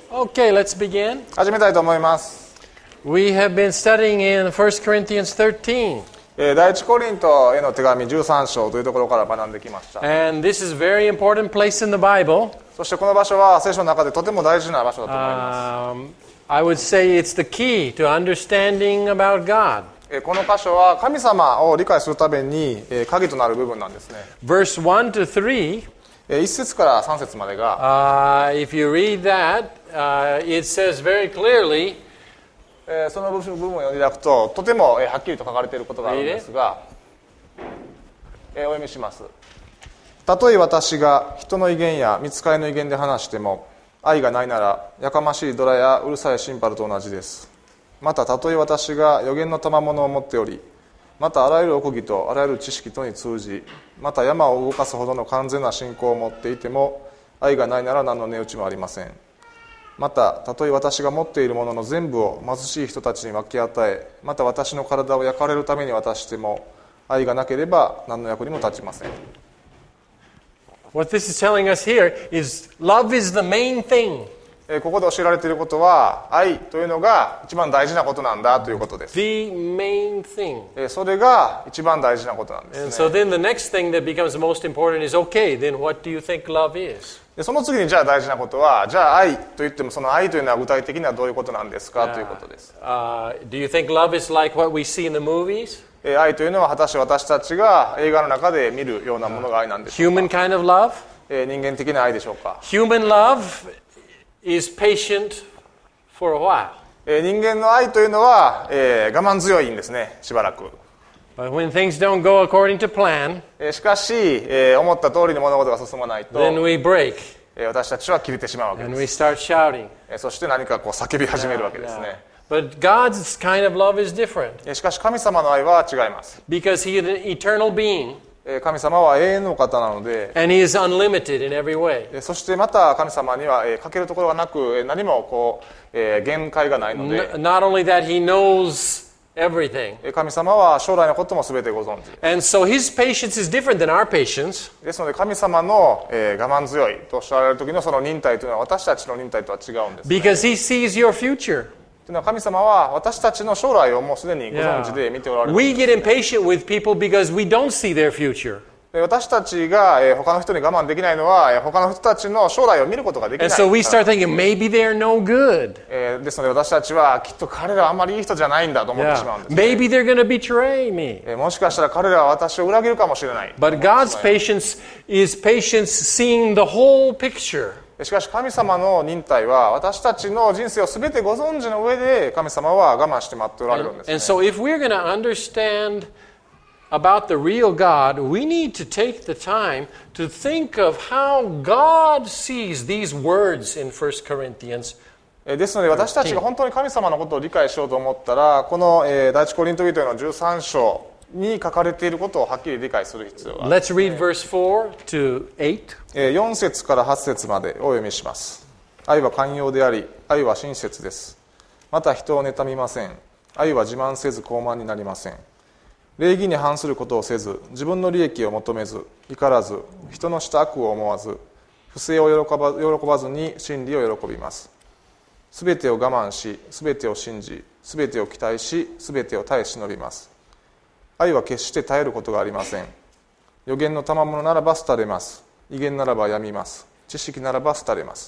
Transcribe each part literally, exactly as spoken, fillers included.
Okay, let's begin. 始めたいと思います。 We have been studying in First Corinthians thirteen. えー第一コリントへの手紙じゅうさん章というところから学んできました。 And this is a very important place in the Bible. そしてこの場所は聖書の中でとても大事な場所だと思いま Um, I would say it's the key to understanding about God. す。えーこの箇所は神様を理解するためにえー鍵となる部分なんですね。 Verse one to three, えー一節から三節までが、 uh, if you read that, uh, it says very clearly, えーその部分を読んでいただくととてもえーはっきりと書かれていることがあるんですが、えーお読みします。たとえ私が人の威厳や御使いの威厳で話しても愛がないならやかましいドラやうるさいシンパルと同じです。またたとえ私が預言の賜物を持っており、またあらゆる奥義とあらゆる知識とに通じ、また山を動かすほどの完全な信仰を持っていても愛がないなら何の値打ちもありません。またたとえ私が持っているものの全部を貧しい人たちに分け与え、また私の体を焼かれるために渡しても愛がなければ何の役にも立ちません。 what this is telling us here is love is the main thing. えーここで教えられていることは愛というのが一番大事なことなんだということです。 The main thing. えーそれが一番大事なことなんで And す so ね。 then the next thing that becomes most important is, okay, then what do you think love is? でその次にじゃあ大事なことは、じゃあ愛と言ってもその愛というのは具体的にはどういうことなんですかということです。 Uh, do you think love is like what we see in the movies? えー愛というのは果たして私たちが映画の中で見るようなものが愛なんでしょうか。 Human kind of love? えー人間的な愛でしょうか。 Human love is patient for a while. えー人間の愛というのは、えー我慢強いんですね、しばらく。 But when things don't go according to plan, えーしかし、えー思った通りに物事が進まないと、 then we break えー私たちは切れてしまうわけ and で we す。 start shouting. えーそして何かこう叫び始めるわけですね。 But God's kind of love is different えーしかし神様の愛は違います。 because He is an eternal being えー神様は永遠のお方なので、 and He is unlimited in every way. えーそしてまた神様には、えーかけるところがなく、えー何もこう、えー限界がないの N- で、 not only that, He knows everything. えー神様は将来のことも全てご存知です。 And so His patience is different than our patience ですので神様の、えー我慢強いとおっしゃられる時のその忍耐というのは私たちの忍耐とは違うんですね。 because He sees your future. というのは神様は私たちの将来をもうすでにご存知で見ておられる。 We get impatient with people because we don't see their future. で私たちが、えー他の人に我慢できないのは、えー他の人たちの将来を見ることができない And から。 so we start thinking, maybe they're no good. えーですので私たちはきっと彼らはあまりいい人じゃないんだと思ってしまうん Yeah. です、ね。 Maybe they're going to betray me. えーもしかしたら彼らは私を裏切るかもしれない。 But God's patience is patience seeing the whole picture. しかし神様の忍耐は私たちの人生を全てご存知の上で神様は我慢して待っておられるんです、ね。 And so if we're going to understand about the real God, we need to take the time to think of how God sees these words in First Corinthians. えーですので私たちが本当に神様のことを理解しようと思ったら、この、えー第一コリント人へのじゅうさん章に書かれていることをはっきり理解する必要がある。 Let's read verse four to eight. えーよん節からはち節までお読みします。愛は寛容であり、愛は親切です。また人を妬みません。愛は自慢せず傲慢になりません。礼儀に反することをせず、自分の利益を求めず、怒らず、人のした悪を思わず、不正を喜ば、喜ばずに真理を喜びます。すべてを我慢し、すべてを信じ、すべてを期待し、すべてを耐え忍びます。愛は決して絶えることがありません。預言の賜物ならば廃れます。威厳ならば病みます。知識ならば廃れます。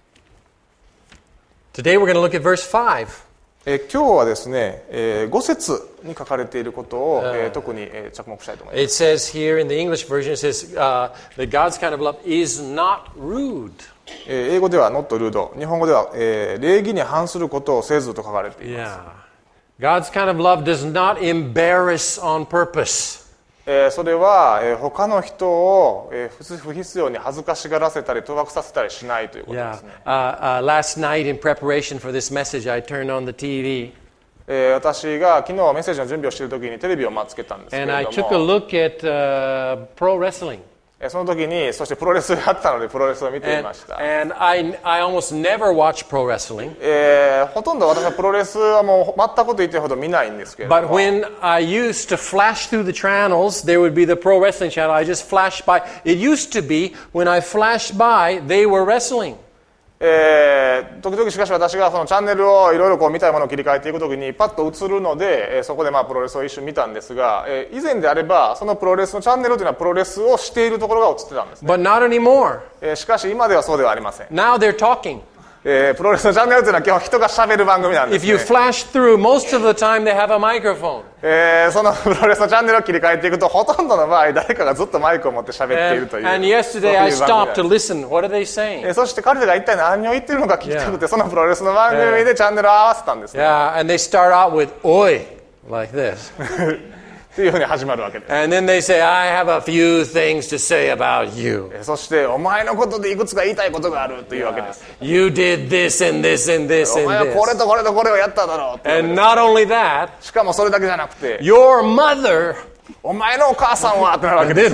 Today we're going to look at verse five. えー今日はですね、えーご節に書かれていることを、えー特に、えー着目したいと思います。 It says here in the English version, it says uh, that God's kind of love is not rude. えー英語では not rude、日本語では、えー礼儀に反することをせずと書かれています。 Yeah. God's kind of love does not embarrass on purpose. えーそれは、えー他の人を、えー不不必要に恥ずかしがらせたり、賭博させたりしないということで Yeah. すね。 Uh, uh, last night, in preparation for this message, I turned on the T V えー私が昨日メッセージの準備をしている時にテレビをまあつけたんですけれ and I ど took a も、 look at uh, pro wrestling. えーその時にそしてプロレスがあったのでプロレスを見てい And, ました。 and I, I almost never watch pro wrestling. えーほとんど私はプロレスはもう全くと言ってるほど見ないんですけれど But も、 when I used to flash through the channels, there would be the pro wrestling channel. I just flashed by. It used to be when I flashed by, they were wrestling. えーー、時々しかし私がそのチャンネルをいろいろこう見たいものを切り替えていくときにパッと映るので、えー、そこでまあプロレスを一瞬見たんですが、えー、以前であればそのプロレスのチャンネルというのはプロレスをしているところが映ってたんですね。 But not anymore. えー、しかし今ではそうではありません。 Now they're talking. えー、プロレスのチャンネルというのは基本人が喋る番組なんです If ね。 you flash through, most of the time they have a microphone. えー、そのプロレスのチャンネルを切り替えていくとほとんどの場合誰かがずっとマイクを持って喋っているという。 And, and yesterday I stopped to listen. What are they saying? えー、そして彼らが一体何を言っているのか聞きたくて、そのプロレスの番組でチャンネルを合わせたんですね。 Yeah, and they start out with "Oi," like this. っていうふうに始まるわけです。 And then they say, I have a few things to say about you. そしてお前のことでいくつか言いたいことがあるというわけです。 You did this and this and this お and 前はこれ this. とこれとこれをやっただろうっていうわけ And で not only that, す。しかもそれだけじゃなくて、 your mother お前のお母さんはってなるわけで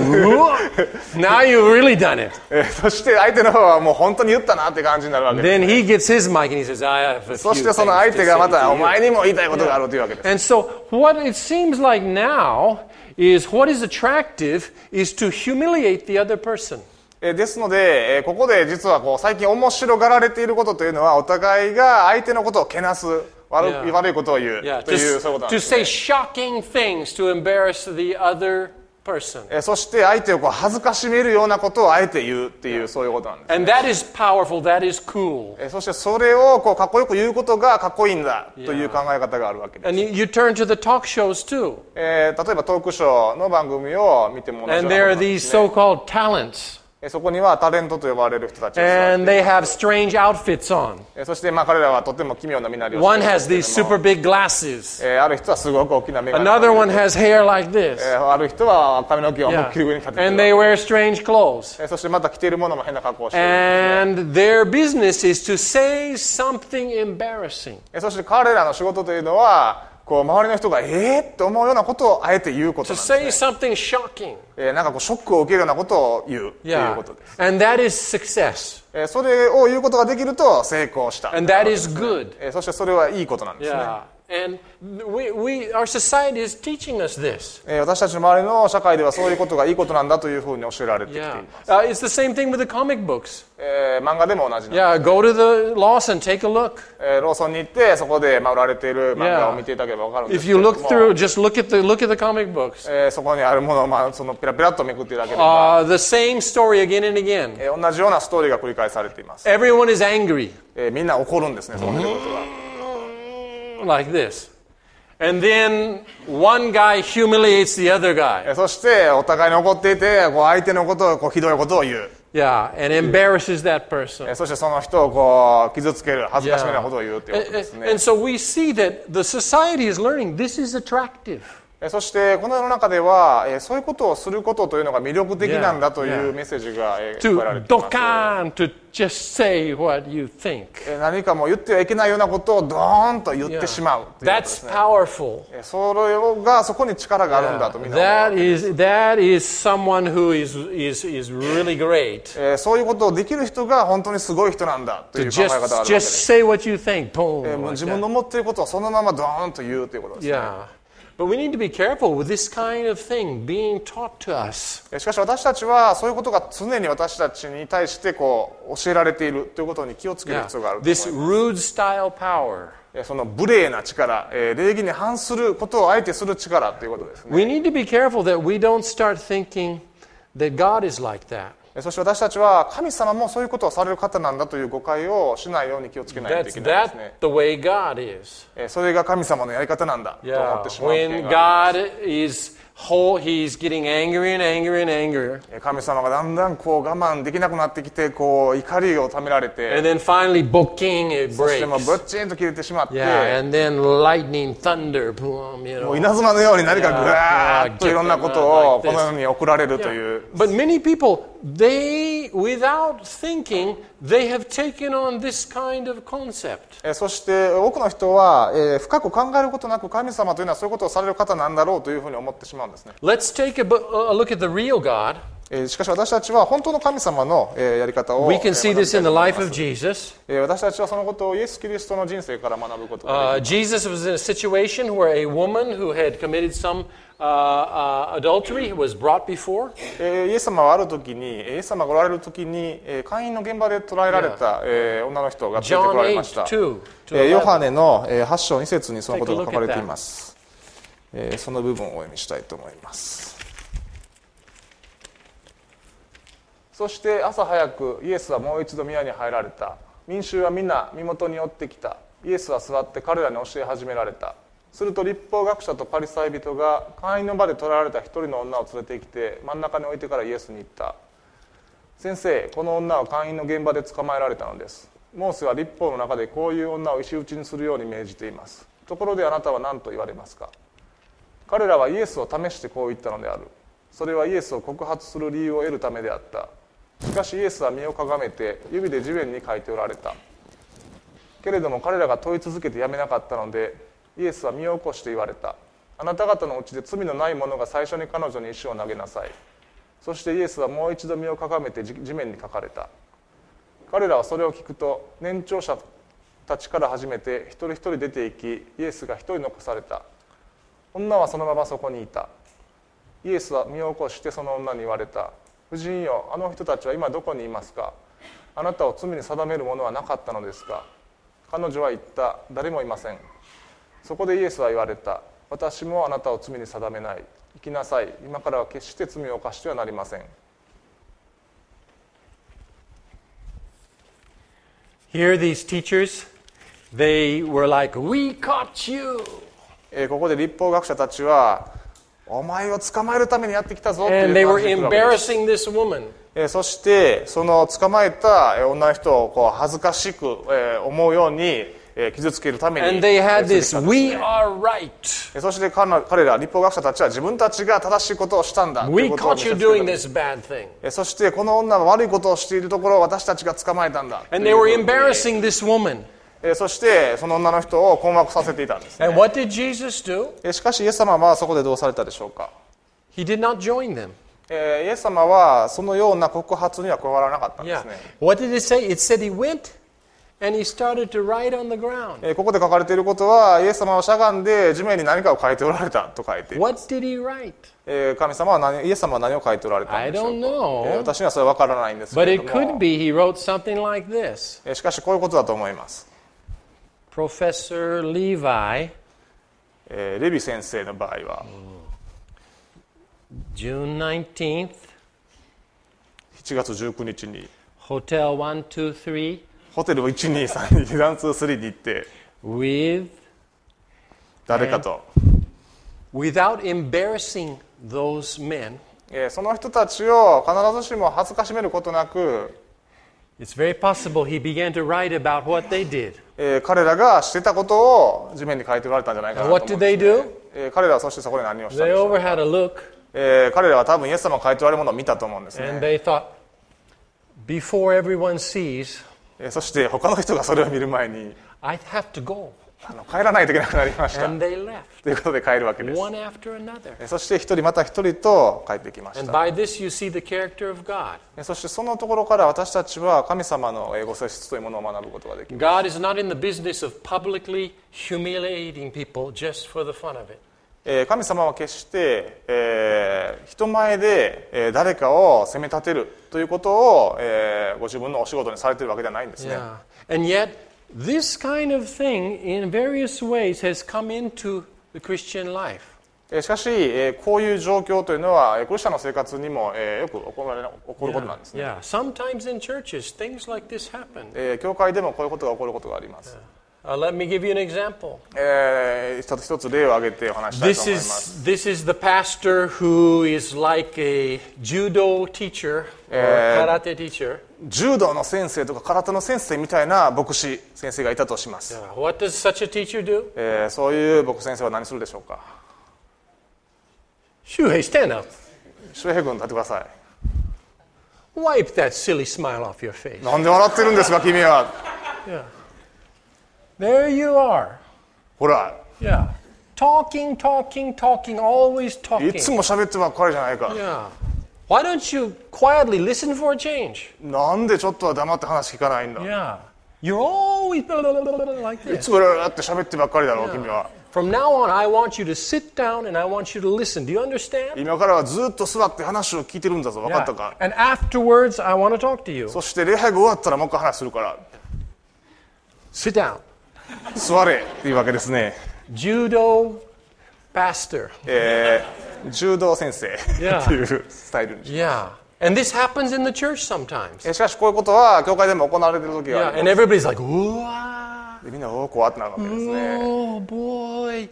did. す。 Now you've really done it. えーそして相手の方はもう本当に言ったなって感じになるわけです。 Then he gets his mic and he says, I have a few そして things その to 相手がま say た to お you. 前にも言いたいことがあるというわけです。 And so what it seems like now is what is attractive is to humiliate the other person. えーですので、えーここで実はこう最近面白がられていることというのはお互いが相手のことをけなす、悪, Yeah. 悪いことを言う Yeah, という to, そういうことなん to です、ね say shocking things to embarrass the other person. えーそして相手をこう恥ずかしめるようなことをあえて言うっていうそういうことなんです。 And that is powerful, that is cool. えーそしてそれをこうかっこよく言うことがかっこいいんだという考え方があるわけです。 And you, you turn to the talk shows too. えー例えばトークショーの番組を見ても同じよう And な there こ are となんで these すね。 so-called talents. えーそこにはタレントと呼ばれる人たちが座 And ってい they ます have strange outfits on. えーそしてまあ彼らはとても奇妙な身なりをして One いま has すけれ these ども super big glasses. えーある人はすごく大きな眼鏡を Another か one けて has hair like this. えーある人は髪の毛を思いっ Yeah. きり上に立ててい And る they wear strange clothes. えーそしてまた着ているものも変な格好をしている、 And their business is to say something embarrassing. えーそして彼らの仕事というのはこう周りの人がえーって思うようなことをあえて言うこと To なんです、ね say something shocking. えーなんかこうショックを受けるようなことを言うという Yeah. ことです、 And that is success. えーそれを言うことができると成功した、 And that is good. えーそしてそれはいいことなんですね、 Yeah. And we, we, our society is teaching us this. えー私たちの周りの社会ではそういうことがいいことなんだというふうに教えられてきてい Yeah. ます、 Uh, it's the same thing with the comic books. えー漫画でも同じなんです、 Yeah, go to the Lawson, take a look. えーローソンに行ってそこでまあ売られている漫画を Yeah. 見ていただければ分かるんで If すけ you れど look も through, just look at the look at the comic books. えーそこにあるものを、まあ、そのペラペラっとめくっていただければ、 Uh, the same story again and again. えー同じようなストーリーが繰り返されています、 Everyone is angry えーみんな怒るんですねそこに出てくることが、 like this. And then one guy humiliates the other え guy. ーそしてお互いに怒っていてこう相手のことをこうひどいことを言う、 Yeah, and embarrasses that え person. ーそしてその人をこう傷つける恥ずかしめなことを言うということ And, です and, ね、 and so we see that the society is learning this is attractive. えーそしてこの世の中では、えーそういうことをすることというのが魅力的なんだとい Yeah, うメッセージが、えー加えられ To ています、 dokan, to just say what you think. えー何かもう言ってはいけないようなことをドーンと言ってしまうということで That's すね、 powerful. えーそれがそこに力があるんだとみんな思うわ That けです、 is that is someone who is is is really great. えーそういうことをできる人が本当にすごい人なんだという To 考え方があるわ just けで just す、 say what you think. えー Boom. もう like 自分 that. の思っていることをそのままドーンと言うということです、ね、 Yeah. But we need to be careful with this kind of thing being taught to us. えーしかし私たちはそういうことが常に私たちに対してこう教えられているということに気をつける Yeah. 必要があると思い This ます、 rude style power. えーその無礼な力、えー礼儀に反することをあえてする力ということですね、 We need to be careful that we don't start thinking that God is like that. えーそして私たちは神様もそういうことをされる方なんだという誤解をしないように気をつけないとい That's けないですね、 that the way God is. えーそれが神様のやり方なんだと思 Yeah. ってしまう危険 When があります God is whole, He's getting angry and angry and angrier. 神様がだんだんこう我慢できなくなってきてこう怒りをためられて And then finally, booking, it そしてもう breaks. ぶっちんと切れてしまって、 Yeah, and then lightning, thunder, boom, you もう know. 稲妻のように何かぐわーっ Yeah, といろんなこと yeah, をこの世に送られるという、 But many people, they, without thinking, they have taken on this kind of concept. えーそして多くの人は、えー深く考えることなく神様というのはそういうことをされる方なんだろうというふうに思ってしまうんですね、 Let's take a, bu- a look at the real God. えーしかし私たちは本当の神様のえーやり方を We えー can 学 see びたい this in と the 思い life ま of す。 Jesus. えー私たちはそのことをイエス・キリストの人生から学ぶことが Uh, できます。 Jesus was in a situation where a woman who had committed some uh, uh, adultery was brought before. えーイエス様はある時に、イエス様がおられる時に、えー会員の現場で捕らえられた、えー女の人が出てこ John られま eight, した。 two えー to ヨハ eleven. ネのえーはち章に節にそのことが書かれ Take a look at て that. います。えーその部分をお読みしたいと思います。そして朝早くイエスはもう一度宮に入られた。民衆は皆身元に寄ってきた。イエスは座って彼らに教え始められた。すると律法学者とパリサイ人が会員の場で捕らえられた一人の女を連れてきて真ん中に置いてからイエスに言った。先生、この女は会員の現場で捕まえられたのです。モーセは律法の中でこういう女を石打ちにするように命じています。ところであなたは何と言われますか。彼らはイエスを試してこう言ったのである。それはイエスを告発する理由を得るためであった。しかしイエスは身をかがめて指で地面に書いておられた。けれども彼らが問い続けてやめなかったのでイエスは身を起こして言われた。あなた方のうちで罪のない者が最初に彼女に石を投げなさい。そしてイエスはもう一度身をかがめて地面に書かれた。彼らはそれを聞くと年長者たちから始めて一人一人出て行きイエスが一人残された。女はそのままそこにいた。イエスは身を起こしてその女に言われた。夫人よ、あの人たちは今どこにいますか。あなたを罪に定めるものはなかったのですか。彼女は言った。誰もいません。そこでイエスは言われた。私もあなたを罪に定めない。行きなさい。今からは決して罪を犯してはなりません。 Here, these teachers, they were like, "We caught you." えーここで律法学者たちはお前を捕まえるためにやってきたぞという And they 話 were をするわけです。 embarrassing this woman. えーそしてその捕まえたえー女の人をこう恥ずかしくえー思うようにえー傷つけるために And they えー had 連れて this, きたんです "We ね。 are right. えーそして彼ら彼ら律法学者たちは自分たちが正しいことをしたんだとい We うことを見 caught せ you つけたん doing です this bad thing." えーそしてこの女は悪いことをしているところを私たちが捕まえたんだと And い they う were ことで embarrassing this woman. えーそしてその女の人を困惑させていたんですね。 And what did Jesus do? えーしかしイエス様はそこでどうされたでしょうか。 He did not join them. えーイエス様はそのような告発には加わらなかったんで Yeah. すね。 What did it say? It said he went and he started to write on the ground. えーここで書かれていることはイエス様はしゃがんで地面に何かを書いておられたと書いています。 What did he write? えー神様は何イエス様は何を書いておられたんでしょう I don't か。 know. えー私にはそれは分からないんですけ But れ it ど could も、 be he wrote something like this. えーしかしこういうことだと思います。 Professor Levi, えーレビ先生の場合は June nineteenth, しちがつじゅうくにちに Hotel one two three, ホテルいちにさんにワンツースリーに行って with, 誰かと、 without embarrassing those men, えーその人たちを必ずしも恥ずかしめることなく、 it's very possible he began to write about what they did. えー彼らがしてたことを地面に書いておられたんじゃないかなと思うんです、ね。 And what did they do? えー彼らはそしてそこで何をしたん They でしょう over had a look えー彼らは多分イエス様が書いておられるものを見たと思うんですね。 and they thought, before everyone sees, えーそして他の人がそれを見る前に I have to go. あの帰らないといけなくなりました And they left, ということで帰るわけです。 one after another. えーそして一人また一人と帰ってきまし And た。 by this you see the character of God. えーそしてそのところから私たちは神様のえーご性質というものを学ぶことができます。 God is not in the business of publicly humiliating people just for the fun of it. えー神様は決して、えー人前で、えー誰かを責め立てるということを、えーご自分のお仕事にされているわけではないんですね。 Yeah. And yet, this kind of thing in various ways has come into the Christian life. えーしかし、えーこういう状況というのはえークリスチャンの生活にも、えーよく起こられ起こることなんですね。 Yeah. Sometimes in churches, things like this happen. えー教会でもこういうことが起こることがあります。 Uh, let me give you an example. えー一つ一つ例を挙げてお話したいと This 思います。 is, this is the pastor who is like a judo teacher or karate teacher. 柔道の先生とか空手の先生みたいな牧師先生がいたとします。 Uh, what does such a teacher do? えーそういう牧師先生は何するでしょうか。 Shuhei, stand up. 周平君立ってください。 Wipe that silly smile off your face. なんで笑ってるんですか君は。 Yeah. There you are. ほら Yeah. Talking, talking, talking, always い talking. つも喋ってばっかりじゃないか。 Yeah. Why don't you quietly listen for a change? なんでちょっとは黙って話聞かないんだ。 Yeah. You're always like い this. つもブラーって喋ってばっかりだろう、君は。 From now on, I want you to sit down and I want you to listen. Do you understand? 今からはずっと座って話を聞いてるんだぞ、分かった Yeah. か？ And afterwards, I want to talk to you. そして礼拝が終わったらもう一回話するから、 Sit down. 座れっていうわけですね。 Judo pastor. えー、柔道先生っていうスタイルに。 Yeah. And this happens in the church sometimes. えしかしこういうことは教会でも行われている時が Yeah. あり And ます。 everybody's like, "Whoa, でみんなおお怖ってなるわけですね。 oh boy,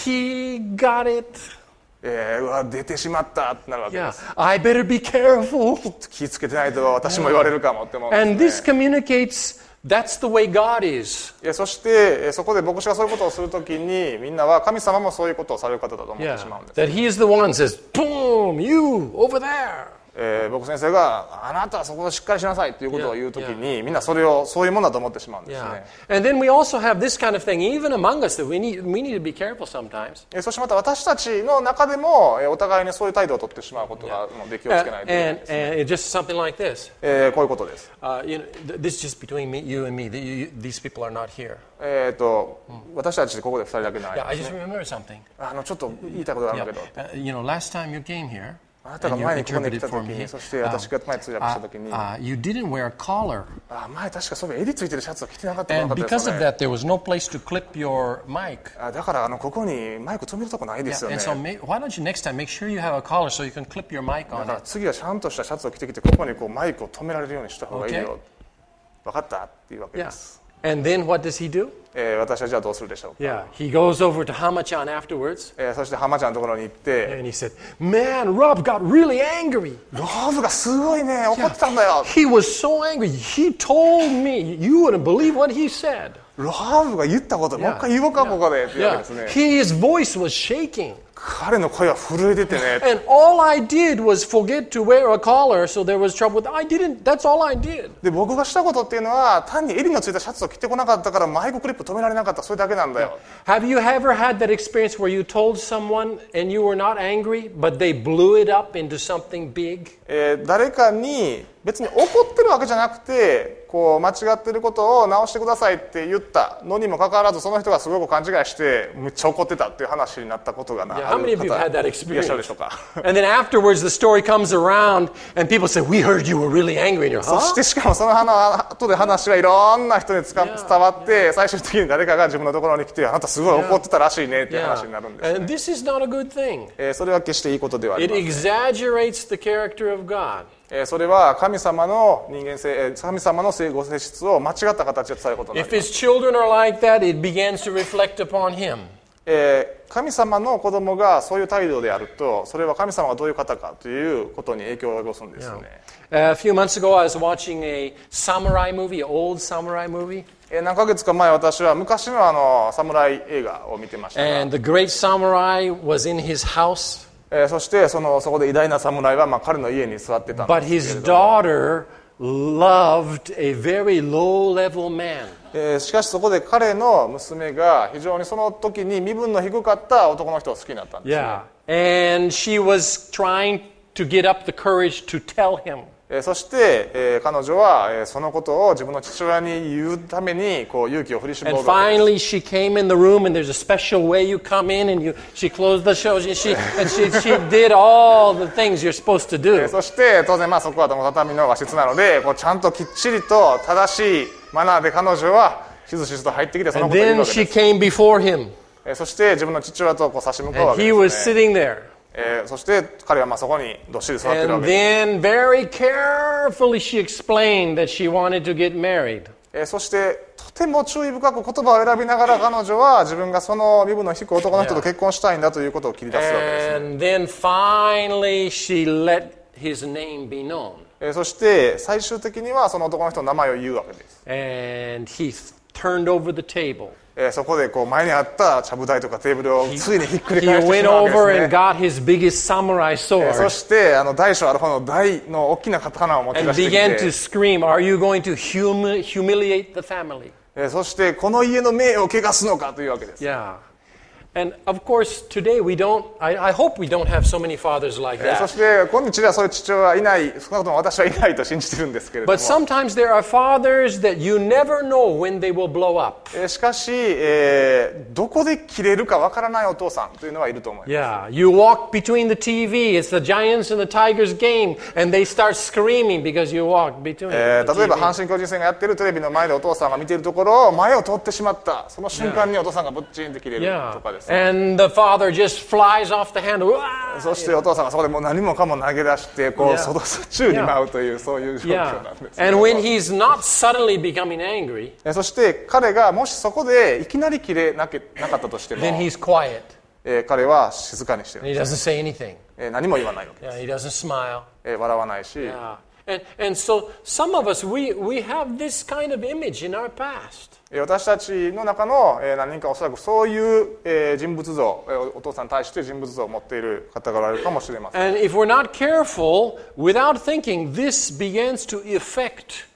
he got it. えー、うわ出てしまったってなるわけで Yeah. す。 I better be careful." 気ぃつけてないと私も言われるかもって思うん And で this すね。 communicates that's the way God is. えそしてえそこで牧師がそういうことをするときにみんなは神様もそういうことをされる方だと思って Yeah. しまうんです。 That he is the one that says, "Boom, you over there." えー、僕先生があなたはそこをしっかりしなさいということを言うときにみんなそれをそういうものだと思ってしまうんです Yeah. ね。 And then we also have this kind of thing even among us that we need we need to be careful sometimes. えそしてまた私たちの中でもえお互いにそういう態度を取ってしまうことがもうで気をつ Uh, けないといけない and ですね。 and it's just something like this. えーこういうことです。 Uh, you know, th- this is just between me, you and me. The, you, these people are not here. えー、と私たちここでふたりだけない Yeah, I で just すね。 remember something. あのちょっと言いたいことがあるんだ Yeah. けど、 Uh, you know, last time you came here, あなたが and you 前にここに来 interpreted た for 時 me. にそして私が前通訳した時に、 Uh, you didn't wear a collar, あ前確かそういえば襟ついてるシャツを着てなかったの and かったです because よ of ね。 that, there was no place to clip your mic. あだからあのここにマイク止めるとこないですよ And ね。 so, may, why don't you next time make sure you have a collar so you can clip your mic だ on から it? 次はちゃんとしたシャツを着てきてここにこうマイクを止められるようにした方がいいよ。分かったっていうわけで Yeah. す。 And then what does he do? えー私はじゃあどうするでしょうか。 Yeah, he goes over to Hama-chan afterwards, えーそして浜ちゃんのところに行って、 and he said, "Man, Rob got really angry. ローブがすごいね怒ってたんだよ。 He was so angry. He told me, you wouldn't believe what he said." ローブが言ったこともう一回言おうかここでっていうわけ Yeah, ですね。 his voice was shaking. 彼の声は震えててね。 And all I did was forget to wear a collar, so there was trouble with I didn't, that's all I did. で僕がしたことっていうのは単に襟のついたシャツを着てこなかったからマイククリップ止められなかったそれだけなんだよ。 Have you ever had that experience where you told someone and you were not angry, but they blew it up into something big? えー誰かに別に怒ってるわけじゃなくてこう間違ってることを直してくださいって言ったのにもかかわらずその人がすごく勘違いしてめっちゃ怒ってたっていう話になったことがな Yeah, あ how many る of you have had that 方いらっしゃるで experience? しょうか。 And then afterwards, the story comes around, and people say, "We heard you were really angry." And you're, そ huh? してしかもその後で話はいろんな人につか Yeah. 伝わって最終的に誰かが自分のところに来てあなたすごい怒ってたらしいねっていう Yeah. 話になるんです、ね And this is not a good thing. えーそれは決していいことではあり It ません。 exaggerates the character of God. えーそれは神様の人間性、えー神様の性ご性質を間違った形で伝えることにな If ります。 his children are like that, it begins to reflect upon him. えー神様の子供がそういう態度であるとそれは神様がどういう方かということに影響を及ぼすんですよね。 Uh, a few months ago, I was watching a samurai movie, an old samurai movie. えー何ヶ月か前私は昔のあの侍映画を見てましたが、 And the great samurai was in his house, えーそしてそのそこで偉大な侍はまあ彼の家に座ってたん but ですけれ his ども、 daughter loved a very low-level man. えーしかしそこで彼の娘が非常にその時に身分の低かった男の人を好きになったんですね。 Yeah. And she was trying to get up the courage to tell him. えーそして、えー彼女は、えーそのことを自分の父親に言うためにこう勇気を振り絞る And わけです。 finally, she came in the room, and there's a special way you come in, and you she closed the show, and she and she she did all the things you're supposed to えー do. そして当然まあそこは畳の和室なのでこうちゃんときっちりと正しいマナーで彼女はしずしずと入ってきてその And ことを言う then わけ she です。 came before him, えーそして自分の父親とこう差し向かうわ and け he で was すね。 sitting there. えーそして彼はまあそこにどっしり座ってるわ And けです。 then, very carefully, she explained that she wanted to get married. えーそしてとても注意深く言葉を選びながら彼女は自分がその身分の低い男の人と結婚したいんだということを切り出すわけですね。 And then finally, she let his name be known. えーそして最終的にはその男の人の名前を言うわけです。 And he th- turned over the table. えーそこでこう前にあったちゃぶ台とかテーブルをついにひっくり He 返してし went まうわけ over です and ね。 got his biggest samurai えーそ sword してあの大小ある方の大の大きな刀を持ち and 出してき began to て、 scream, "Are you going to humi- humiliate the family?" えーそしてこの家の名誉を汚すのかというわけです。 Yeah. And of course, today we don't, I, I hope we don't have so many fathers like えーそ that. して今日ではそういう父親はいない、少なくとも私はいないと信じてるんですけれども、 But sometimes there are fathers that you never know when they will blow up. えーしかし、えーどこで切れるかわからないお父さんというのはいると思います。 Yeah, you walk between the T V, it's the Giants and the Tigers game, and they start screaming because you walk between え the ー例えば T 阪 V. 神巨人戦がやってるテレビの前でお父さんが見ているところを前を通ってしまった、その瞬間にお父さんがぶっちんって切れると Yeah, かですね。 and the father just flies off the handle. そしてお父さんがそこでもう何もかも投げ出してこう Yeah. 外宙に舞うというそういう状況 Yeah, なんですけれ and ども when he's not suddenly becoming angry, えーそして彼がもしそこでいきなり切れなけなかったとしても、 then he's quiet えー彼は静かにしてい and る、 he doesn't say anything. えー何も言わないわけ、 Yeah, he doesn't smile. えー笑わないし、 Yeah. And, and so some of us, we, we have this kind of image in our past. えー私たちの中のえー何人かおそらくそういうえー人物像、えーお父さんに対して人物像を持っている方がおられるかもしれません。 And if we're not careful, without thinking, this begins to affect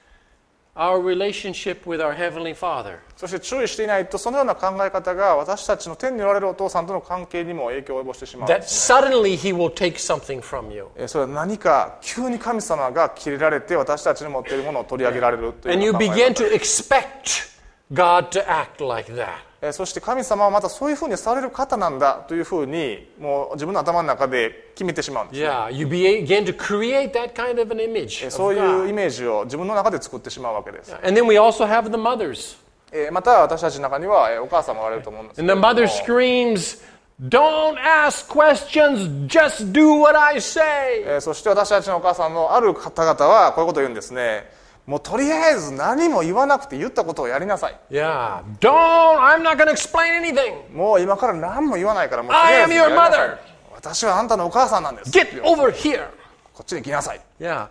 our relationship with our Heavenly Father. そして注意していないとそのような考え方が私たちの天におられるお父さんとの関係にも影響を及ぼしてしまうんで That すね。 suddenly He will take something from you. えーそれは何か急に神様が切れられて私たちの持っているものを取り上げられるという And よ you うな考 begin え方 to expect God to act like that. えーそして神様はまたそういうふうにされる方なんだというふうにもう自分の頭の中で決めてしまうんですね、 Yeah, you begin to create that kind of an image えー of そういうイ God. メージを自分の中で作ってしまうわけです、 And then we also have the mothers. えーまた私たちの中にはえーお母さんもおられると思うんですけ And れ the ども mother screams, "Don't ask questions, just do what I say." えーそして私たちのお母さんのある方々はこういうことを言うんですね。もうとりあえず何も言わなくて言ったことをやりなさい。 Yeah, don't, I'm not going to explain anything. もう今から何も言わないからもうとりあ I え am ずや your りなさい mother. 私はあんたのお母さんなんです。 Get over here. こっちに来なさい。 Yeah,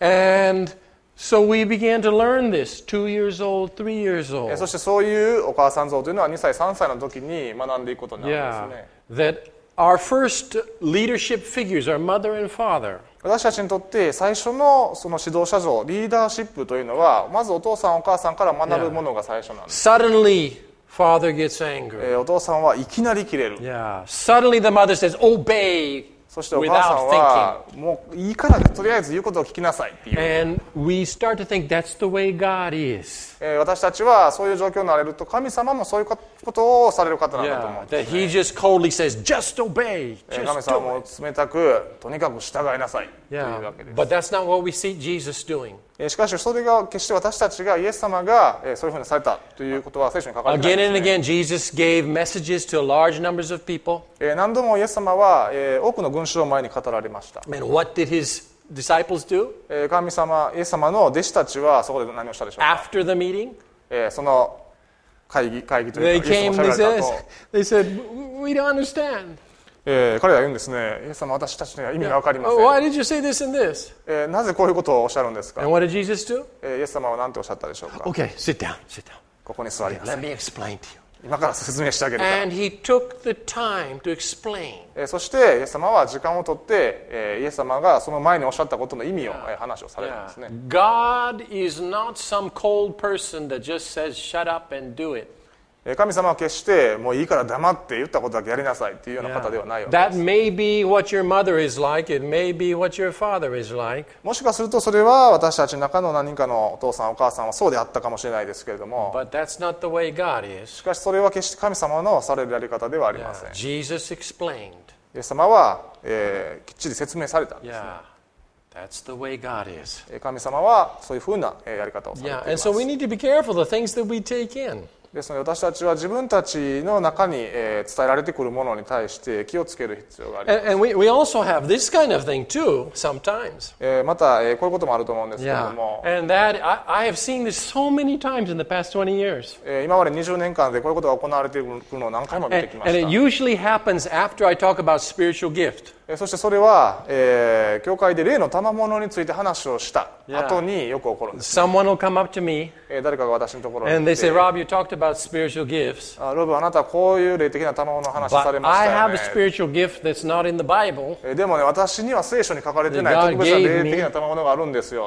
and so we began to learn this, two years old, three years えー old. そしてそういうお母さん像というのはにさいさんさいの時に学んでいくことになるん Yeah, ですね。 that our first leadership figures are mother and father. 私たちにとって最初のその指導者像リーダーシップというのはまずお父さんお母さんから学ぶものが最初なんです、 Suddenly, father gets え angry. ーお父さんはいきなり切れる、 Yeah, suddenly the mother says, "Obey." そしてお母さんはもういいからとりあえず言うことを聞きなさいっていう、 And we start to think that's the way God is. えー私たちはそういう状況になれると神様もそういうことをされる方なんだと思う Yeah, んです that He just coldly says, "Just obey." えー Just 神様 do も it. 冷たくとにかく従いなさいという Yeah, わけです、 but that's not what we see Jesus doing. えーしかしそれが決して私たちがイエス様がえーそういうふうにされたということは聖書に書かれてない Again で and す、ね again, Jesus gave messages to large numbers of people. えー何度もイエス様はえー多くの群衆を前に語られました、 And what did His disciples do えー神様イエス様の弟子たちはそこで何をしたでしょうか、 after the meeting? えーその会議会議とい They うかイエ came, ス様 they がしゃべられ said, た後、 they said, "We don't understand. えー彼らは言うんですね、イエス様私たちには意味が分かりません、 Why did you say this and this?" えーなぜこういうことをおっしゃるんですか、 And what did Jesus do? えーイエス様は何ておっしゃったでしょうか、 Okay, sit down, sit down. ここに座りなさ Let い、 me explain to you. 今から説明してあげるから、 And He took the time to explain. えーそしてイエス様は時間をとって、えーイエス様がその前におっしゃったことの意味を、えー話をされるんですね、 God is not some cold person that just says, "Shut up and do it." えー神様は決してもういいから黙って言ったことだけやりなさいっていうような方ではないわけで That す、 may be what your mother is like. It may be what your father is like. もしかするとそれは私たちの中の何人かのお父さんお母さんはそうであったかもしれないですけれども、 But that's not the way God is. しかしそれは決して神様のされるやり方ではありません、 Jesus explained. イエス様は、えーきっちり説明されたんですね、 Yeah, that's the way God is. えー神様はそういうふうなえーやり方をされてい Yeah, ま and す、 so we need to be careful the things that we take in. ですので私たちは自分たちの中にえー伝えられてくるものに対して気をつける必要があります、 And, and we, we also have this kind of thing too, sometimes. えーまたえーこういうこともあると思うんですけれど Yeah, も、 and that, I, I have seen this so many times in the past twenty years. えー今までにじゅうねんかんでこういうことが行われているのを何回も見て And, きま and し it た、 usually happens after I talk about spiritual gift. えーそしてそれは、えー教会で霊の賜物について話をした後によく起こるんです、 Someone will come up to me えー誰かが私のところに and they 来 say, て "Rob, you talked about spiritual gifts, あロブあなたはこういう霊的な賜物の話され but まし I た have よ a ね、 spiritual gift that's not in the Bible." えーでもね私には聖書に書かれてない God 特別な gave 霊 me- 的な賜物があるんですよ、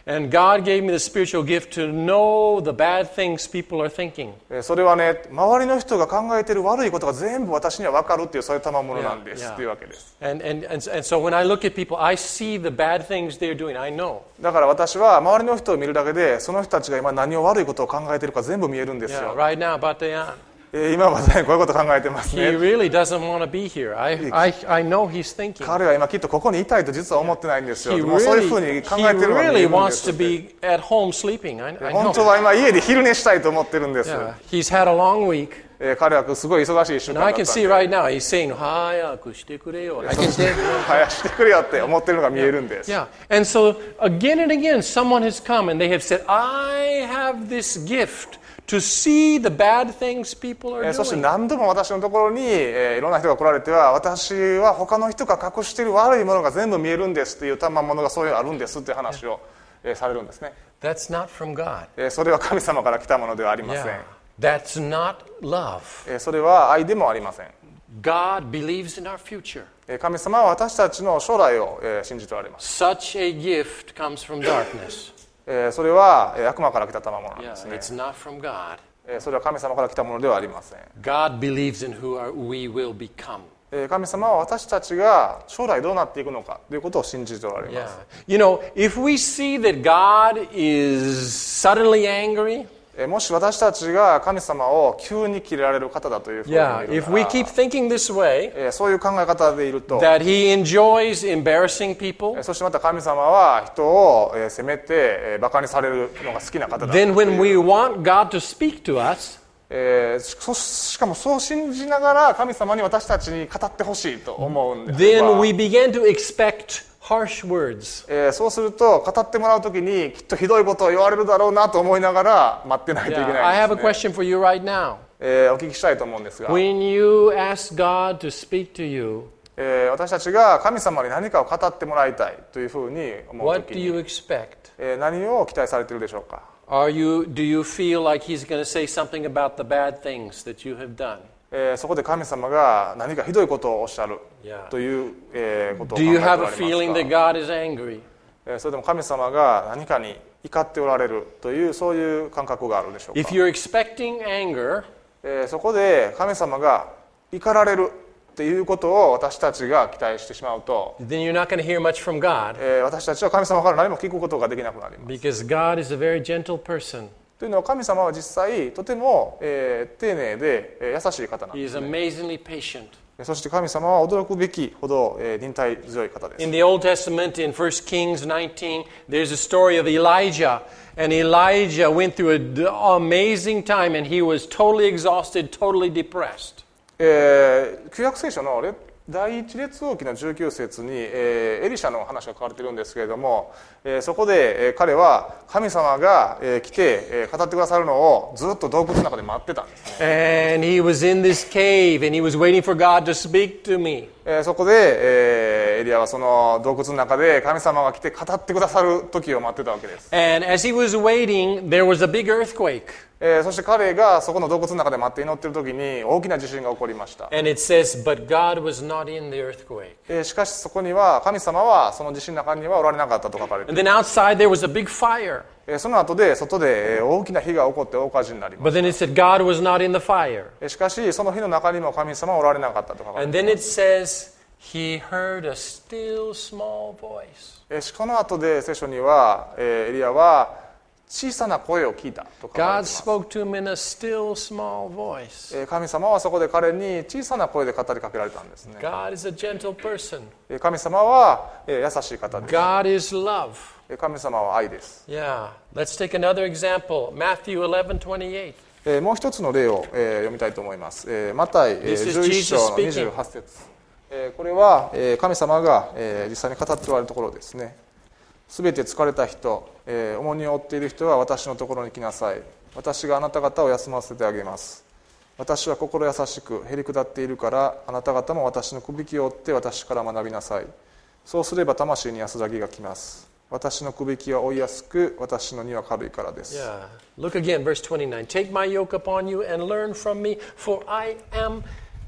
And God gave me the spiritual gift to know the bad things people are thinking. それはね、周りの人が考えている悪いことが全部私には分かるっていうそういう賜物なんです Yeah, yeah. というわけです。 And, and, and, and so when I look at people, I see the bad things they're doing. I know. だから私は周りの人を見るだけで、その人たちが今何を悪いことを考えているか全部見えるんです Yeah, よ。 right now, Batayan. 今まさにこういうこと考えてますね。 He really doesn't want to be here. I, I, I know he's thinking. 彼は今きっとここにいたいと実は思ってないんですよ。 He もうそういう really, ふうに考 he えてるのが見え really るんで wants す to be at home sleeping. I, I 本 know. 当は今家で昼寝したいと思ってるんです。 Yeah, he's had a long week. えー彼はすごい忙しい一週 And 間 I だった can ん see で right now, he's saying, 早くしてくれよ. I can see. 早くしてくれよって思ってるのが見えるんです。 Yeah. And so again and again, someone has come and they have said, I have this gift to see the bad things people are えーそして doing. 何度も私のところに、えーいろんな人が来られては、私は他の人が隠している悪いものが全部見えるんですっていう賜物がそういうのあるんですっていう話を、えーされるんですね。 That's not from God. えーそれは神様から来たものではありません。 Yeah. That's not love. えーそれは愛でもありません。 God believes in our future. えー神様は私たちの将来を、えー信じておられます。 Such a gift comes from darkness. えーそれは、えー悪魔から来た賜物なん Yeah, ですね。 it's not from God. えーそれは神様から来たものではありません。 God believes in who are, we will become. えー神様は私たちが将来どうなっていくのかということを信じておられ Yeah. ます。 You know, if we see that God is suddenly angry, えーもし私たちが神様を急に切れられる方だというふうに見 yeah, る if な we ら、 keep thinking this way, えーそういう考え方でいると、 that He enjoys embarrassing people, えーそしてまた神様は人をえー責めてえーバカにされるのが好きな方だという then when we want God to speak to us, えーそしかもそう信じながら神様に私たちに語ってほしいと思うんです then が、 we begin to expect harsh words. えーそうすると語ってもらうときにきっとひどいことを言われるだろうなと思いながら待ってないといけ Yeah, I ない have ん a ですね。 question for you right now. えーお聞きしたいと思うんですが、 When you ask God to speak to you, えー私たちが神様に何かを語ってもらいたいというふうに思うと what き do you に、 expect? えー何を期待されているでしょうか。 Are you, do you feel like He's going to say something about the bad things that you have done? えーそこで神様が何かひどいことをおっしゃる Yeah. という、えーことを考 Do え you ておら have れ a ます feeling that か。 God is angry? えーそれとも神様が何かに怒っておられるというそういう感覚があるでしょうか。 If you're expecting anger, えーそこで神様が怒られるっていうことを私たちが期待してしまうと、 then you're not going to hear much from God えー私たちは神様から何も聞くことができなくなります。 because God is a very gentle person. というのは神様は実際とても、えー丁寧で、えー優しい方なん He で is すね。 amazingly patient. そして神様は驚くべきほど、えー忍耐強い方です。 In the Old Testament, in First Kings nineteen, there's a story of Elijah. And Elijah went through an amazing time and he was totally exhausted, totally depressed. えー旧約聖書のレ第一列王記のじゅうきゅう節に、えーエリシャの話が書かれているんですけれども、えーそこで、えー彼は神様が、えー来て、えー語ってくださるのをずっと洞窟の中で待ってたんですね。 And he was in this cave and he was waiting for God to speak to me. えーそこで、えーエリアはその洞窟の中で神様が来て語ってくださる時を待ってたわけです。 And as he was waiting, there was a big earthquake. えーそして彼がそこの洞窟の中で待って祈っている時に大きな地震が起こりました。 And it says, but God was not in the earthquake. えーしかしそこには神様はその地震の中にはおられなかったと書かれてい And る。 then outside there was a big fire. えーその後で外でえー大きな火が起こって大火事になりま But す。 then it said God was not in the fire. えーしかしその火の中にも神様はおられなかったと書かれ And てい then る。 it says, he heard a still small voice. えーしこの後で聖書には、えーエリアは小さな声を聞いたと書かれてい God ます。 spoke to him in a still small voice. えー神様はそこで彼に小さな声で語りかけられたんですね。 God is a gentle person. えー神様はえー優しい方です。 God is love. えー神様は愛です。 Yeah. Let's take another example. Matthew eleven twenty-eight. えーもう一つの例を、えー読みたいと思います。えーマタイ、えー This is じゅういち章の Jesus にじゅうはち節、えーこれは、えー神様が、えー実際に語っておられるところですね。すべて疲れた人、えー重荷を負っている人は私のところに来なさい。私があなた方を休ませてあげます。私は心優しくへりくだっているから、あなた方も私のくびきを負って私から学びなさい。そうすれば魂に安らぎが来ます。私のくびきは負いやすく、私の荷は軽いからです。 Yeah. Look again, verse twenty-nine. Take my yoke upon you and learn from me, for I am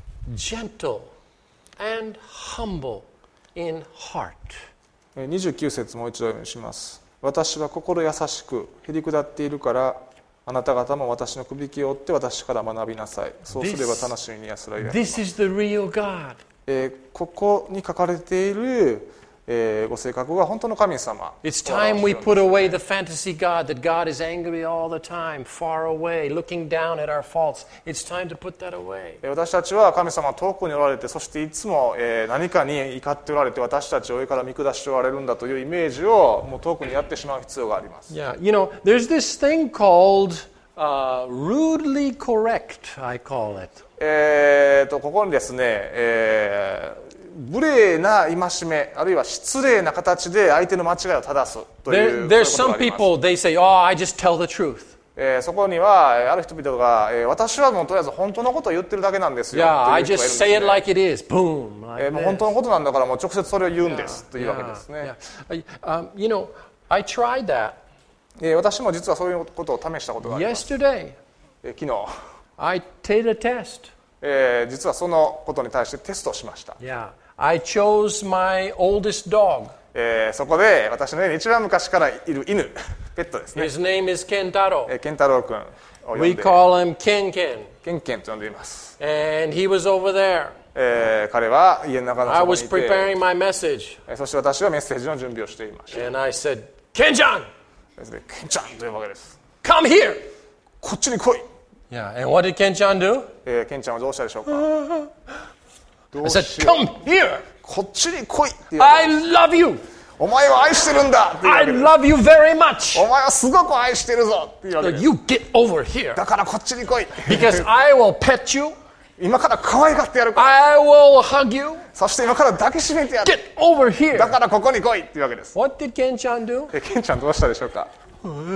gentle and humble in heart. にじゅうきゅう節もう一度読みします。 私は心優しくへり下っているから、あなた方も私のくびきを追って私から学びなさい。そうすれば楽しみに安らぎがあります。 This is the real God. えー、ここに書かれている、えー、ご性格が本当の神様。 It's time we put away the fantasy God, that God is angry all the time, far away, looking down at our faults. It's time to put that away. 私たちは神様は遠くにおられて、そしていつも、えー、何かに怒っておられて、私たちを上から見下しておられるんだというイメージをもう遠くにやってしまう必要があります。 Yeah, you know, there's this thing called uh, rudely correct, I call it. えー、とここにですね、えー無礼な戒め、あるいは失礼な形で相手の間違いを正すという There, there's そういうことが some あります。 people, they say, oh, I just tell the truth. えーそこにはある人々が、えー私はもうとりあえず本当のことを言ってるだけなんですよ Yeah, とい I う人がいるん just です say it ね。 like it is. Boom. Like えーもう this. 本当のことなんだからもう直接それを言うんですというわけですね。 Yeah. Um, you know, I tried that えー私も実はそういうことを試したことがあります。 yesterday. えー昨日、 I did a test. えー実はそのことに対してテストをしました。 Yeah. I chose my oldest dog. えーそこで私の家に一番昔からいる犬、ペットですね。 His name is Kentaro. えーケンタロウ君を呼ん We で call him Ken Ken. ケンケンと呼んでいます。 And he was over there. えー彼は家の中の I そこ was にいて、 preparing my message. えーそして私はメッセージの準備をしていました。 And I said, Ken-chan, ですね、ケンちゃんというわけです。 come here. こっちに来い。 Yeah. And what did Ken-chan do? えーケンちゃんはどうしたでしょうか。ど I う said, しよう。 come here. こっちに来いっていうわけ I です。 love you. お前を愛してるんだっていうわ I けです。 love you very much. お前はすごく愛してるぞっていうわけ So です。 you get over here. だからこっちに来い。 Because I will pet you. 今から可愛がってやるから。 I will hug you. そして今から抱きしめてやる。 Get over here. だからここに来いっていうわけです。 What did Ken-chan do? えケンちゃんどうしたでしょうか。ってなった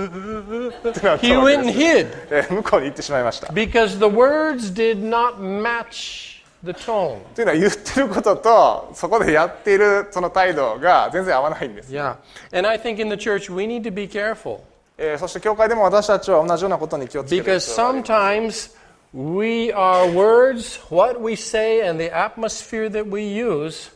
He わけ went で and す。 hid えー向こうに行ってしまいました。 because the words did not match the tone. というのは言ってることとそこでやっているその態度が全然合わないんです。 Yeah. And I think in the church we need to be careful えーそして教会でも私たちは同じようなことに気をつけている because 必要があります sometimes we, our words, what we say, and the atmosphere that we use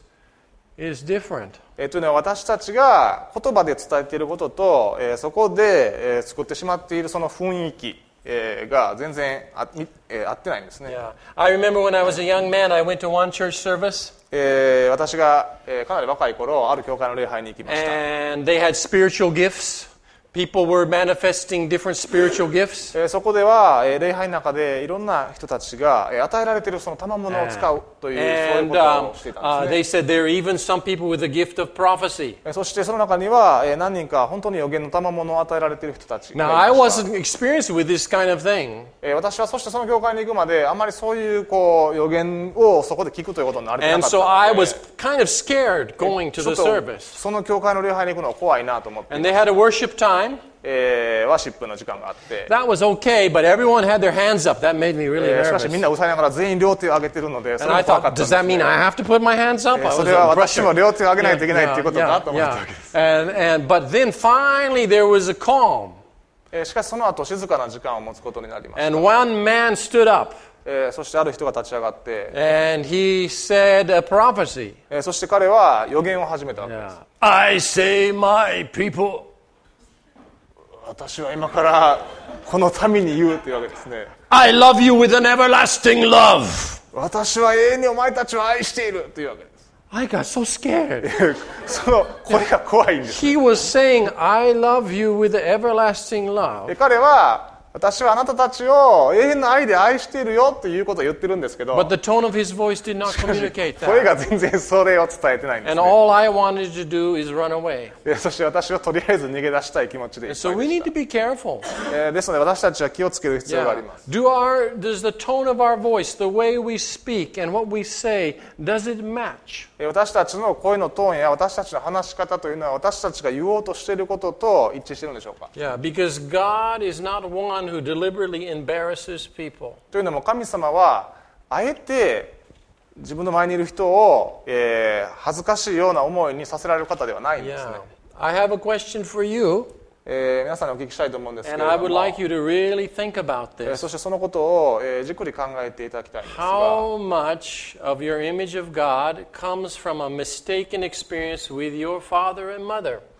is different. えーというのは私たちが言葉で伝えていることと、えーそこで、えー作ってしまっているその雰囲気、えーが全然あ、みえー合ってないんですね。 Yeah. I remember when I was a young man, I went to one church service えー私が、えーかなり若い頃ある教会の礼拝に行きました。 and they had spiritual gifts. People were manifesting different spiritual gifts. えーそこでは、えー礼拝の中でいろんな人たちが、えー与えられているその賜物を使うという、そういう And こと um, をしていた uh, んですね。 they said there are even some people with the gift of prophecy. えーそしてその中には、えー何人か本当に予言の賜物を与えられている人たちが Now, I いました。 wasn't experienced with this kind of thing. えー私はそしてその教会に行くまであまりそういうこう予言をそこで聞くということになれてな And かった so I ので、 was kind of scared going to ちょっ the と service. その教会の礼拝に行くのは怖いなと思ってい And ま they す。 had a worship time. えーワーシップの時間があって、 That was okay, but everyone had their hands up. That made me really えーしかし nervous. みんな歌いながら全員両手を上げてるので、そ And れ I も怖か thought, ったんで does す that ね。 mean I have to put my hands up? えー I そ was れは under 私も pressure. 両手を上げないといけない Yeah, ということか yeah, と思ったわけです。 yeah. And, and, but then finally there was a calm. えーしかしその後静かな時間を持つことになりました。 And one man stood up えーそしてある人が立ち上がって、 and he said a prophecy. えーそして彼は予言を始めたわけです。 Yeah. I say, my people, 私は今からこの民に言うというわけですね。 I love you with an everlasting love. 私は永遠にお前たちを愛しているというわけです。 I got so scared. そのこれが怖いんです。 He was saying, I love you with everlasting love. で彼は私はあなたたちを永遠の愛で愛しているよということを言ってるんですけど、 But the tone of his voice did not しかし communicate 声 that. が全然それを伝えてないんです And ね。 all I wanted to do is run away. でそして私はとりあえず逃げ出したい気持ちでいっ And ぱ so い we でし need to be careful. た。えーですので私たちは気をつける必要があり Yeah. ます。 Do our, does the tone of our voice, the way we speak and what we say, does it match? えー私たちの声のトーンや私たちの話し方というのは私たちが言おうとしていることと一致しているんでしょうか。 Yeah, because God is not one who deliberately embarrasses people. というのも神様はあえて自分の前にいる人を、えー恥ずかしいような思いにさせられる方ではないんですね。 Yeah. I have a question for you, えー皆さんにお聞きしたいと思うんですけれ and I ど would も、 like you to really think about えー this. そしてそのことを、えーじっくり考えていただきたいんですが、 How much of your image of God comes from a mistaken experience with your father and mother?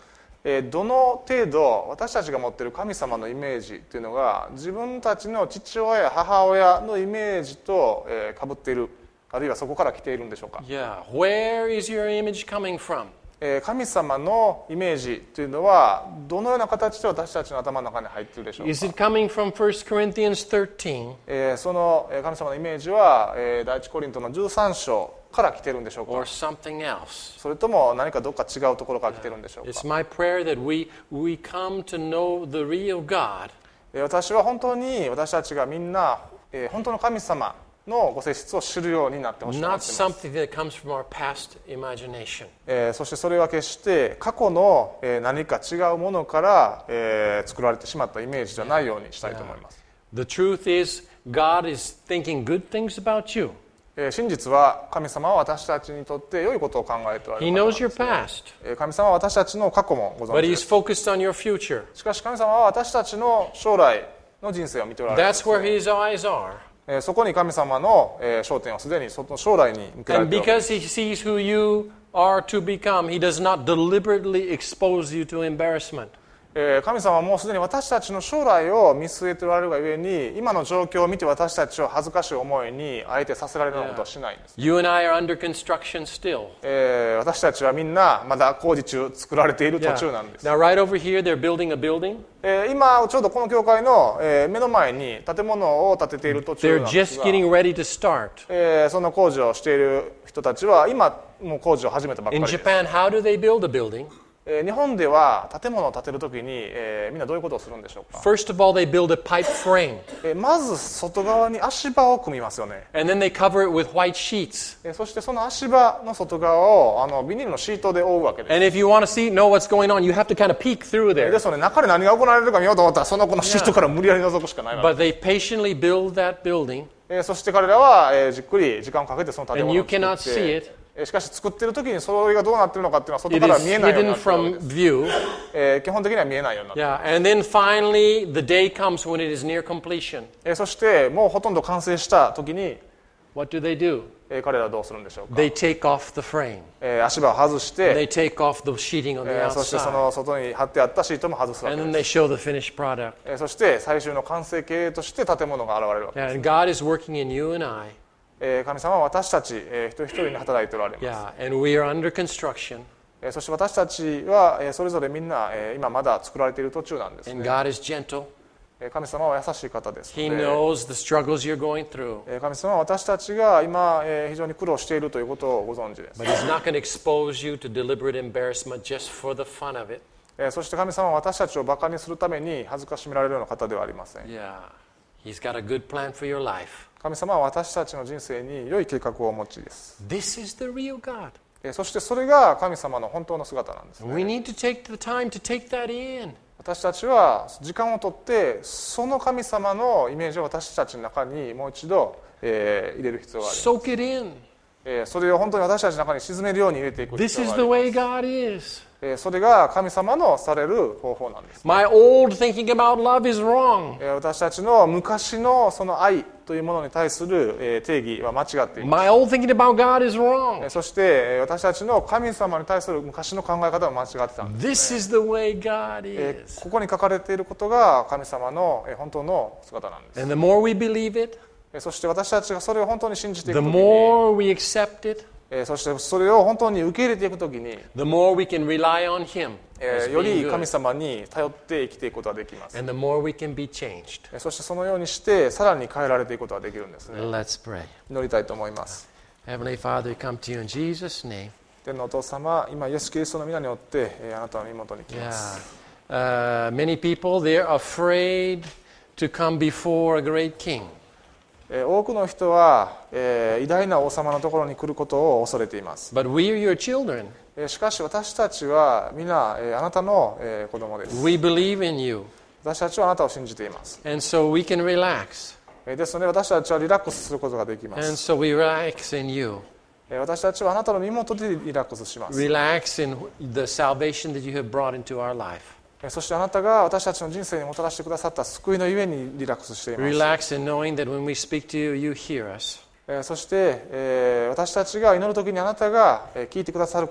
どの程度私たちが持っている神様のイメージというのが自分たちの父親や母親のイメージとかぶっている、あるいはそこから来ているんでしょうか。 Yeah. Where is your image coming from? 神様のイメージというのはどのような形で私たちの頭の中に入っているでしょうか。 Is it coming from First Corinthians thirteen? その神様のイメージは第一コリントのじゅうさん章から来ているんでしょうか。 Or something else? それとも何かどっか違うところから来ているんでしょうか。 It's my prayer that we, we come to know the real God. 私は本当に私たちがみんな本当の神様のご性質を知るようになってほしいと思 Not っています。 something that comes from our past imagination. えー、そしてそれは決して過去のえー何か違うものから、えー作られてしまったイメージじゃないようにしたいと思います。 The truth is, God is thinking good things about you. えー真実は神様は私たちにとって良いことを考えておられ He る方なん knows で your すね。 past, えー神様は私たちの過去もご存 but 知で He's す。 focused on your future. しかし神様は私たちの将来の人生を見ておられるんで That's す where ね。 His eyes are. えーそこに神様のえー焦点はすでにその将来に向けられ And ているわけです because He sees who you are to become, He does not deliberately expose you to embarrassment. えー神様はもうすでに私たちの将来を見据えておられるがゆえに今の状況を見て私たちを恥ずかしい思いにあえてさせられるようなことはしないんです。 You and I are under construction still. えー私たちはみんなまだ工事中作られている途 Yeah. 中なんです。 Now, right over here, they're building a building. えー今ちょうどこの教会のえー目の前に建物を建てている途中 They're なんです just が、 getting ready to start. えーその工事をしている人たちは今もう工事を始めたばっか In りです。 Japan, how do they build a building? えー日本では建物を建てるときに、えーみんなどういうことをするんでしょうか。 First of all, they build a pipe frame, えーまず外側に足場を組みますよね。 and then they cover it with white sheets. えーそしてその足場の外側をあのビニールのシートで覆うわけです。 And if you want to see, know what's going on, you have to kind of peek through で there. その中で何が行われるか見ようと思ったらそのこのシートから無理やり覗くしかないわけ But they patiently build that building, えーそして彼らは、えーじっくり時間をかけてその建 and 物 you を作 cannot っ see て、 it. えーしかし作ってる時にそれがどうなってるのかっていうのは外 It から is 見えないように hidden なってるわけ from です。 view. えー基本的には見えないようになってる。 Yeah, and then finally, the day comes when it is near completion. えーそしてもうほとんど完成した時に、 What do they do? えー彼らはどうするんでしょうか。 They take off the frame. えー足場を外し They て、 take off the sheeting on the えーそしてそ outside. の外に貼ってあったシートも外すわけ And then で they す。 show the finished product. えーそして最終の完成形として建物が現れるわけです。 Yeah, and God is working in you and I. えー神様は私たち、えー一人一人に働いておられます。 Yeah, and we are under construction. えーそして私たちは、えーそれぞれみんな、えー今まだ作られている途中なんですね。 And God is gentle. えー神様は優しい方ですの He で、 knows the struggles you're going through. えー神様は私たちが今、えー非常に苦労しているということをご存知です。 But He's not going to expose you to deliberate embarrassment just for the fun of it. えーそして神様は私たちをバカにするために恥ずかしめられるような方ではありません。 Yeah, He's got a good plan for your life. 神様は私たちの人生に良い計画をお持ちです。 This is the real God. えーそしてそれが神様の本当の姿なんです And we ね。 need to take the time to take that in. 私たちは時間をとってその神様のイメージを私たちの中にもう一度、えー入れる必要があります。 Soak it in. えーそれを本当に私たちの中に沈めるように入れていく This 必要 is があ the ります。 way God is. えーそれが神様のされる方法なんです。 My old thinking about love is wrong. えー私たちの昔のその愛というものに対するえー定義は間違っています。 My old thinking about God is え wrong. ーそしてえー私たちの神様に対する昔の考え方は間違ってたんです、 This is the way God えー is. ここに書かれていることが神様のえー本当の姿なんです。 And the more we believe it, えーそして私たちがそれを本当に信じていく the ときに、 more we accept it, えーそしてそれを本当に受け入れていくときに、 the more we can rely on Him え as ーよ being り神 good. 様に頼って生きていくことができます。 And the more we can be changed. えーそしてそのようにしてさらに変えられていくことができるんですね。 Let's pray. 祈りたいと思います。 Heavenly Father, we come to you in Jesus' name. 天のお父様、今イエス・キリストの皆によってえーあなたの身元に来ま Yeah. す。 Uh, many people, they're afraid to come before a great king. えー多くの人は、えー偉大な王様のところに来ることを恐れています。 But we are your children. えーしかし私たちは皆、えーあなたの、えー子供です。 We believe in you. 私たちはあなたを信じています。 And so we can relax. えーですので私たちはリラックスすることができま And す。 so we relax in you. えー私たちはあなたの身元でリラックスします。 Relax in the salvation that you have brought into our life. えーそしてあなたが私たちの人生にもたらしてくださった救いのゆえにリラックスしています。 Relax in knowing that when we speak to you, you hear us. えーそして、えー私たちが祈るときにあなたがえー聞いてくださること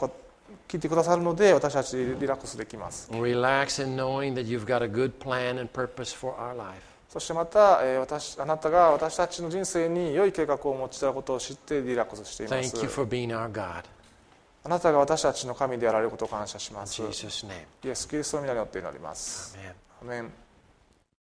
聞いてくださるので私たちリラックスできます。 Relax in knowing that you've got a good plan and purpose for our life. そしてまた、えー、私あなたが私たちの人生に良い計画をお持ちであることを知ってリラックスしています。 Thank you for being our God. あなたが私たちの神であられることを感謝します。 In Jesus' name. イエス・キリストの皆によって祈ります。 Amen. アメン。